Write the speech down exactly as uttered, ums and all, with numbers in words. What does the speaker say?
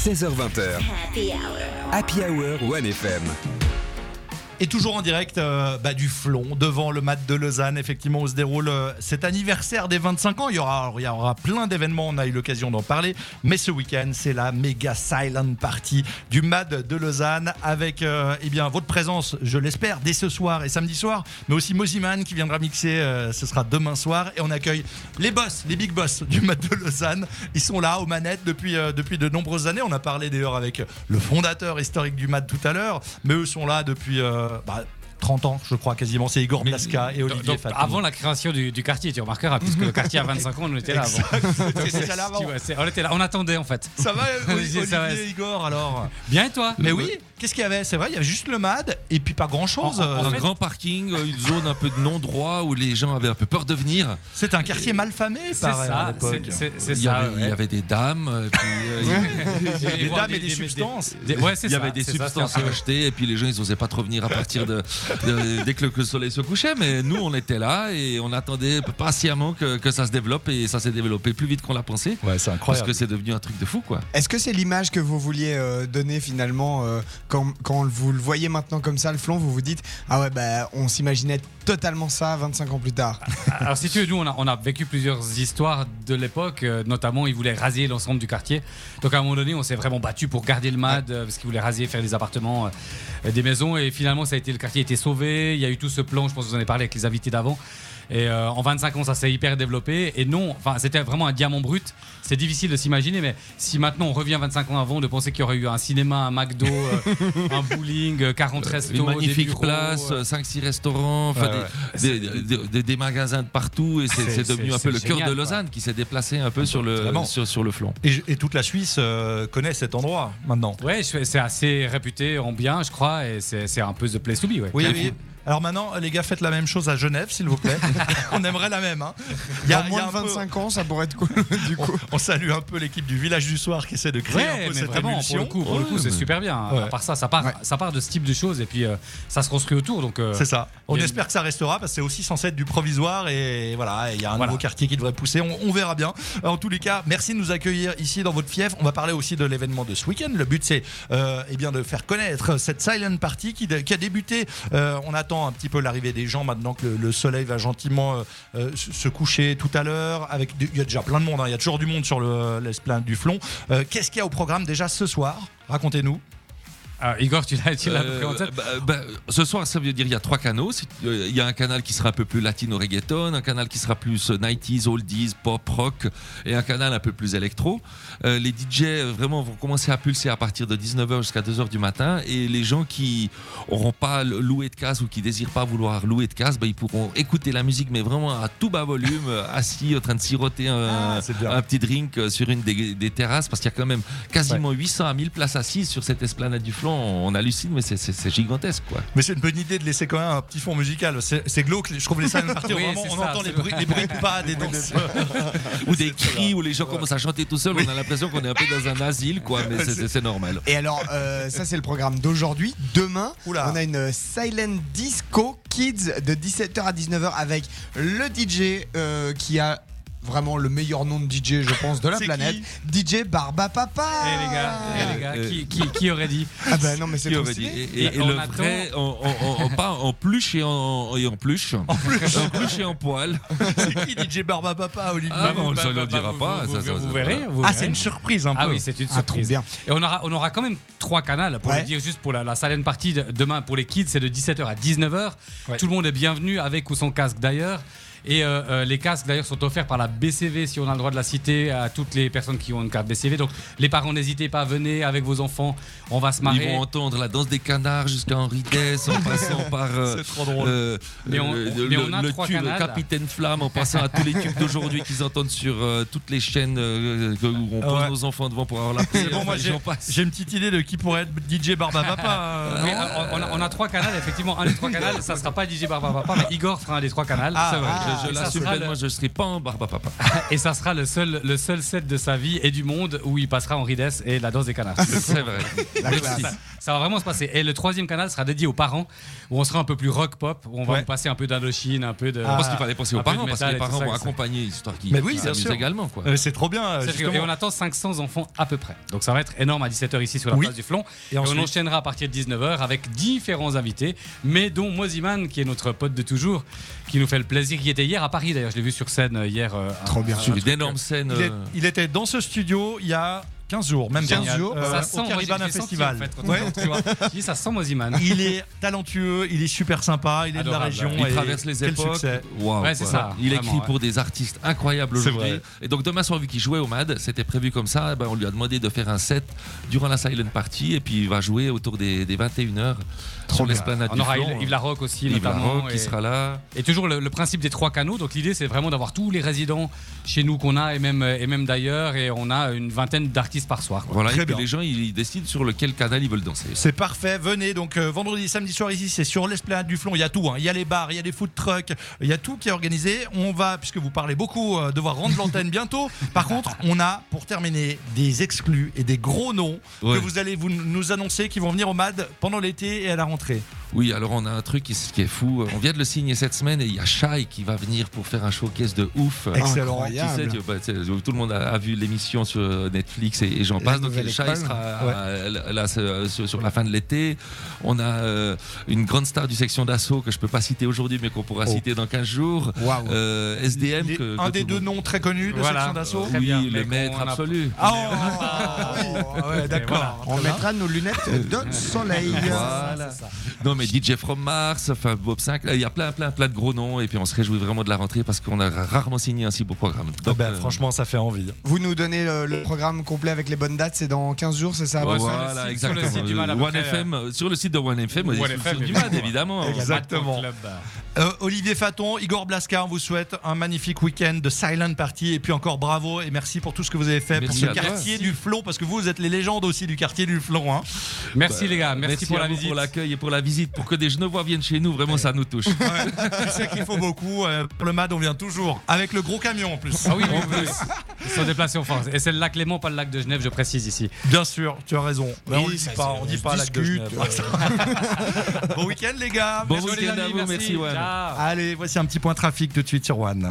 seize heures vingt. Happy Hour. Happy Hour One F M. Et toujours en direct euh, bah, du Flon, devant le M A T de Lausanne, effectivement, où se déroule euh, cet anniversaire des vingt-cinq ans. Il y aura, alors, il y aura plein d'événements, on a eu l'occasion d'en parler. Mais ce week-end, c'est la méga silent party du M A T de Lausanne, avec euh, eh bien, votre présence, je l'espère, dès ce soir et samedi soir, mais aussi Moziman qui viendra mixer, euh, ce sera demain soir. Et on accueille les boss, les big boss du M A T de Lausanne. Ils sont là aux manettes depuis, euh, depuis de nombreuses années. On a parlé d'ailleurs avec le fondateur historique du M A T tout à l'heure, mais eux sont là depuis... Euh, Bah, trente ans, je crois quasiment. C'est Igor Blaska et Olivier Fatini. Avant la création du, du quartier, tu remarqueras, puisque le quartier a vingt-cinq ans, on était là avant. C'est ça là avant. Tu vois, c'est- on était là, on attendait en fait. Ça va, Olivier, Ça va. Igor, alors? Bien et toi? Mais oui, qu'est-ce qu'il y avait? C'est vrai, il y avait juste le M A D et puis pas grand-chose. En- en- en Euh, fait- Un grand parking, une zone un peu de non-droit où les gens avaient un peu peur de venir. C'est un quartier malfamé, C'est pareil, à ça, l'époque. c'est- c'est c'est Il y, ça. avait, il y ouais. avait des dames, euh, puis, euh, Des voir dames et des substances. des- ouais, c'est il y ça, avait des c'est ça, substances c'est un à peu- acheter, et puis les gens ils n'osaient pas trop venir à partir de, de- dès que le, que le soleil se couchait. Mais nous on était là et on attendait patiemment que, que ça se développe, et ça s'est développé plus vite qu'on l'a pensé. Ouais, c'est Parce incroyable. que c'est devenu un truc de fou, quoi. Est-ce que c'est l'image que vous vouliez euh, donner finalement euh, quand, quand vous le voyez maintenant comme ça, le Flon, vous vous dites ah ouais bah on s'imaginait totalement ça vingt-cinq ans plus tard. Alors si tu veux, nous on a, on a vécu plusieurs histoires de l'époque, euh, notamment ils voulaient raser l'ensemble du quartier. Donc à un moment donné on s'est vraiment battu pour garder le M A D, euh, parce qu'ils voulaient raser, faire des appartements, euh, des maisons, et finalement ça a été, le quartier a été sauvé. Il y a eu tout ce plan, je pense que vous en avez parlé avec les invités d'avant. Et euh, en vingt-cinq ans, ça s'est hyper développé. Et non, enfin, c'était vraiment un diamant brut. C'est difficile de s'imaginer, mais si maintenant on revient vingt-cinq ans avant, de penser qu'il y aurait eu un cinéma, un McDo, euh, un bowling, euh, quarante restos, Une magnifique des bureaux, place, euh, cinq six restaurants, enfin, Ouais, des, des, des- des- des magasins de partout, et c'est, C'est- c'est devenu c'est- un peu c'est le cœur génial, de quoi. Lausanne qui s'est déplacé un peu sur le, Vraiment. sur, sur le Flon. Et, et toute la Suisse euh, connaît cet endroit maintenant. Ouais, je- c'est assez réputé en bien, je crois, et c'est c'est un peu the place to be. Ouais. Oui, Très oui. cool. Alors maintenant, les gars, faites la même chose à Genève, s'il vous plaît. On aimerait la même. Hein. Il y a- Dans il y moins a de un peu- vingt-cinq ans, ça pourrait être cool du coup. On salue un peu l'équipe du Village du Soir qui essaie de créer un Ouais, peu mais cette vraiment, pour émulsion. le coup, pour le coup, Ouais, c'est mais- super bien. Ouais. À part ça, ça part, Ouais. ça part de ce type de choses, et puis euh, ça se construit autour. Donc, euh, C'est ça. On il y a espère que ça restera parce que c'est aussi censé être du provisoire, et voilà, il y a un Voilà. nouveau quartier qui devrait pousser. On, on verra bien. En tous les cas, merci de nous accueillir ici dans votre fief. On va parler aussi de l'événement de ce week-end. Le but, c'est euh, eh bien de faire connaître cette silent party qui, qui a débuté. Euh, on attend un petit peu l'arrivée des gens maintenant que le, le soleil va gentiment euh, euh, se se coucher tout à l'heure. Avec, il y a déjà plein de monde. hein. Il y a toujours du monde sur le- l'esplanade du Flon. Euh, Qu'est-ce qu'il y a au programme déjà ce soir? Racontez-nous. ah, Igor, tu l'as tu l'as Euh, pris en tête. bah, bah, ce soir, ça veut dire il y a trois canaux. C'est- euh, Il y a un canal qui sera un peu plus latino reggaeton, un canal qui sera plus euh, nineties, oldies, pop, rock, et un canal un peu plus électro. Euh, les D J euh, vraiment vont commencer à pulser à partir de dix-neuf heures jusqu'à deux heures du matin, et les gens qui n'auront pas loué de casque ou qui désirent pas vouloir louer de casque, bah, ils pourront écouter la musique, mais vraiment à tout bas volume, euh, assis en train de siroter un, Ah, c'est bien. un petit drink euh, sur une des, des terrasses, parce qu'il y a quand même quasiment huit cents à mille places assises sur cette esplanade du Flon. On hallucine, mais c'est, c'est, c'est gigantesque, quoi. Mais c'est une bonne idée de laisser quand même un petit fond musical. C'est c'est glauque. Je trouve les silent parties Oui, vraiment. c'est On ça, entend c'est les bruits, les bruits de pas des danseurs. Ou des cris où les gens commencent à chanter tout seuls. On a l'impression qu'on est un peu dans un asile, quoi, mais c'est, c'est- c'est normal. Et alors, euh, ça c'est le programme d'aujourd'hui. Demain, Oula. on a une silent disco kids de dix-sept heures à dix-neuf heures avec le D J euh, qui a vraiment le meilleur nom de D J, je pense, de la C'est planète. qui D J Barba Papa. Eh les gars, eh, les gars, Euh, qui, qui, qui aurait dit? Ah bah non mais c'est Qui trop aurait dit stylé. Et, et- et On le attend- vrai, en, en- en- pas en pluche et en, et en pluche. En pluche. et en poil. C'est qui D J Barba Papa, Olivier? Ah, bon, Bah, ça ne bah, le dira vous- pas. Vous, ça, ça, vous ça, verrez. vous Ah, verrez. c'est une surprise un peu. Ah oui, c'est une Ah, trop surprise. bien. Et on aura, on aura quand même trois canaux. Pour Ouais. le dire juste pour la, la silent party de- demain pour les kids, c'est de dix-sept heures à dix-neuf heures. Ouais. Tout le monde est bienvenu avec ou sans casque d'ailleurs. Et euh, euh, les casques d'ailleurs sont offerts par la B C V si on a le droit de la citer à toutes les personnes qui ont une carte B C V. Donc les parents n'hésitez pas, venez avec vos enfants, on va se Ils marrer. vont entendre la danse des canards jusqu'à Henri Dess en passant par euh, C'est trop drôle. euh, Mais on- euh, mais le, on a le trois tube canals. Capitaine Flamme, en passant à tous les tubes d'aujourd'hui qu'ils entendent sur euh, toutes les chaînes euh, que- où on pose Ouais. nos enfants devant pour avoir la paix. C'est bon, moi Enfin, j'ai j'en passe. j'ai une petite idée de qui pourrait être D J Barba Papa. Oui, on, on a, on a trois canaux, effectivement. Un des trois canaux, ça sera pas D J Barba Papa, mais Igor fera un des trois canaux. Ah, c'est vrai. ah, je, je ça l'assume sera pleinement, le- je ne serai pas en barbe à papa. Et ça sera le seul, le seul set de sa vie et du monde où il passera en Rides et la danse des canards. C'est vrai. La classe. Ça, ça va vraiment se passer. Et le troisième canal sera dédié aux parents, où on sera un peu plus rock pop, où on va Ouais. vous passer un peu d'Indochine, un peu de. Je pense qu'il fallait penser un aux peu de parents, parce que métal les et tout parents ça, vont et ça. accompagner, histoire qu'ils Mais oui, qu'ils bien s'amusent sûr. également. Quoi. Euh, C'est trop bien. C'est justement. rigolo. Et on attend cinq cents enfants à peu près. Donc ça va être énorme à dix-sept heures ici sur la Oui. place du Flon. Et Et ensuite- on enchaînera à partir de dix-neuf heures avec différents invités, mais dont Moziman, qui est notre pote de toujours, qui nous fait le plaisir, qui était hier à Paris d'ailleurs. Je l'ai vu sur scène euh, hier. euh, Trop un- bien. un Sur truc, une énorme scène. Il, est- euh, il était dans ce studio il y a quinze jours, même quinze pas. jours. Euh, Ça sent, au moi, j'ai- Caribana j'ai senti, Festival. en fait, quand Ouais. on rentre, tu vois. Je dis, ça sent Moziman. Il est talentueux, il est super sympa, il est Adorable, de la région. Il et traverse les quel époques. succès. Waouh, Ouais, c'est quoi. ça, Il vraiment, écrit ouais. pour des artistes incroyables C'est aujourd'hui. vrai. Et donc demain soir, vu qu'il jouait au M A D, c'était prévu comme ça. eh ben, on lui a demandé de faire un set durant la silent party et puis il va jouer autour des, des vingt et une heures sur bien. l'esplanade On du aura Flon. Yves Yves Larocque aussi, Yves notamment. Larocque qui et- sera là. Et toujours le, le principe des trois canaux. Donc l'idée, c'est vraiment d'avoir tous les résidents chez nous qu'on a et même, et même d'ailleurs. Et on a une vingtaine d'artistes par soir, quoi. Voilà, Très et puis bien. les gens ils, ils décident sur lequel canal ils veulent danser. C'est parfait, venez donc euh, vendredi, samedi soir ici, c'est sur l'esplanade du Flon, il y a tout, hein. Il y a les bars, il y a des food trucks, il y a tout qui est organisé. On va, puisque vous parlez beaucoup, euh, devoir rendre l'antenne bientôt. Par contre, on a pour terminer des exclus et des gros noms Ouais. que vous allez vous, nous annoncer qui vont venir au M A D pendant l'été et à la rentrée. Oui, alors on a un truc qui, qui est fou. On vient de le signer cette semaine et il y a Shai qui va venir pour faire un showcase de ouf. Excellent. Tu sais, Incroyable. tu- bah, tu sais, tout le monde a, a vu l'émission sur Netflix et, et j'en La passe. Donc nouvelle Shai école. sera euh, là, là, sur, sur la fin de l'été. On a euh, une grande star du section d'assaut que je peux pas citer aujourd'hui, mais qu'on pourra Oh. citer dans quinze jours. Waouh. Euh, S D M. Il est que- un que des tout deux le monde- noms très connus de Voilà. section d'assaut. Très Oui, bien, le mais maître qu'on a- absolu. Ah, oh, ouais, d'accord. On mettra nos lunettes de soleil. Voilà. Non mais D J From Mars, enfin Bob cinq, il y a plein plein plein de gros noms et puis on se réjouit vraiment de la rentrée parce qu'on a rarement signé un si beau programme. Ah Donc, bah, euh, franchement, ça fait envie. Vous nous donnez le, le programme complet avec les bonnes dates, c'est dans quinze jours, c'est ça à peu Ouais, près sur le voilà, site- sur le exactement. site du M A D, à peu One près, F M, euh, sur le site de One F M, One sur le F M, site du évidemment. M A D, évidemment. Exactement. Club. Euh, Olivier Faton, Igor Blaska, on vous souhaite un magnifique week-end de silent party et puis encore bravo et merci pour tout ce que vous avez fait Merci pour à ce toi. quartier du Flon parce que vous, vous êtes les légendes aussi du quartier du Flon. Hein. Merci les gars, merci, pour à la vous visite. pour l'accueil et pour la visite, pour que des Genevois viennent chez nous, vraiment ça nous touche. Je sais qu'il faut beaucoup. euh, pour le M A D, on vient toujours avec le gros camion en plus. Ah oui, oui, oui. Ils sont déplacés en France. Et c'est le lac Léman, pas le lac de Genève, je précise ici. Bien sûr, tu as raison. Mais Oui, on ne dit ça, pas, c'est- on dit on pas se lac de discute, Genève. Bon week-end les gars. Bon Merci. week-end à vous, merci, One. Ciao. Allez, voici un petit point trafic tout de suite sur One.